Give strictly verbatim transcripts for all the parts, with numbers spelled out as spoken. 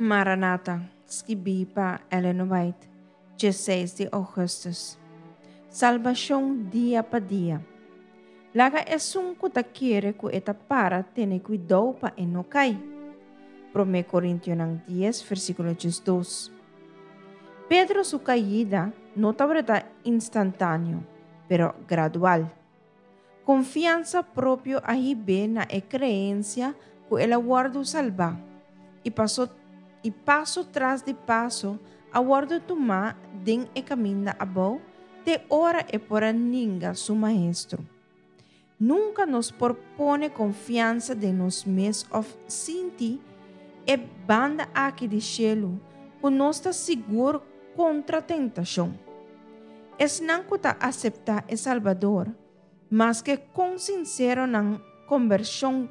Maranatha, Skibipa, Ellen White, dezesseis de Augustus. Salvação dia para dia. Laga é um que quiere que eta para ter cuidado para não cair. primeira Coríntios dez, versículo dois. Pedro su caída não estava instantâneo, pero gradual. Confiança própria aí bem na crença que ele guarda salvar e passou e passo tras de passo aguardo tomar den e caminho abau de hora e por ninga su maestro. Nunca nos propone confiança de nos mesmos of sinti e banda aqui de cielo que nos está seguro contra a tentação. Es não que aceitar o Salvador, mas que com sincero na conversão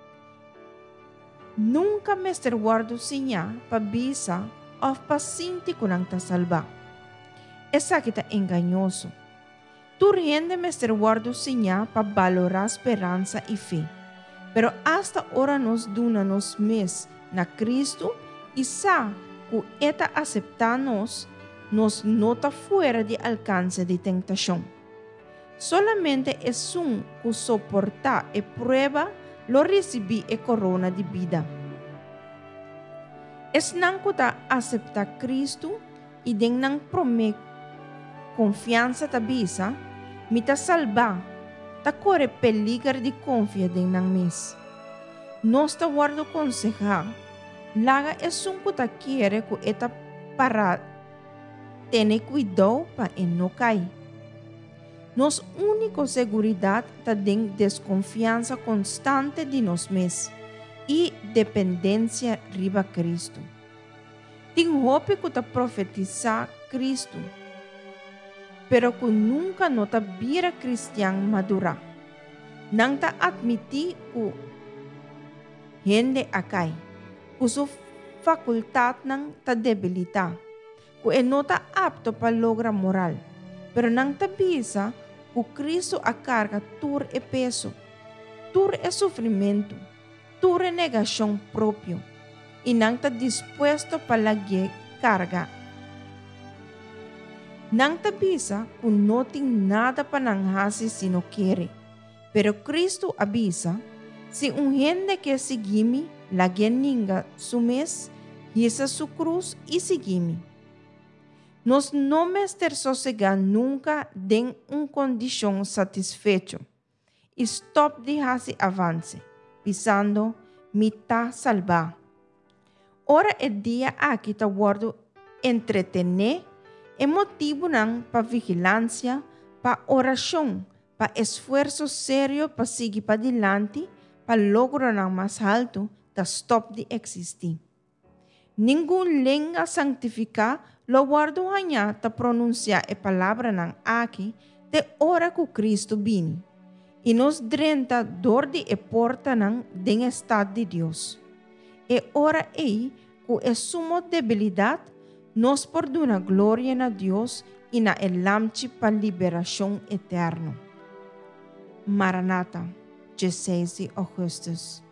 nunca me ter guardo sinha pa bisa of paciente que não ta salva. Essa que tá engañoso. Tu rende me ter guardo sinha pa valorar esperança e fé. Pero hasta ora nos duna nos mes na Cristo e sa que eta acepta nos, nos nota fuera de alcance de tentação. Solamente es un que soporta e prueba lo recibí e corona de vida. Es nan que ta acepta Cristo y den nan prome confianza ta bisa, mi ta salva, ta corre peligro de confia den nan mes. Nos ta guardo conseja, laga es un que ta quiere que eta para tener cuidado pa en no cair. Nos única seguridad ta den desconfiança constante de nos mes e dependência riba Cristo. Tem hope que ta profetiza Cristo, pero que nunca não ta vira cristiano madura. Nang ta admiti que gente acai, que su facultad nang ta debilita, que não ta apto para lograr moral, pero nang ta bisa o Cristo a carga tur e peso, tur e sofrimento, tur e negação próprio, e não está disposto para a carga. Não está bisa que não tem nada para não fazer se não quer, pero Cristo avisa, se um gente que seguir-me, la ninga sumes, hisa su cruz e seguir-me. Nos não ter sossegar nunca den uma condição satisfeita. Stop de fazer avance, pisando, me tá salvar. Ora é dia aqui tá guardo entretener, é motivo não para vigilância, para oração, para esforço sério para seguir para diante, para lograr não mais alto, da stop de existir. Nenhum lenga santificar lo guardo hanya ta pronunciar a palavra ng aqui de hora que Cristo vini. E nos drenta dor de e porta ng den estado de Deus. E ora ei que é sumo debilidade nos perdona glória na Deus e na elamchi para liberação eterna. Maranatha, dezesseis de Augustus.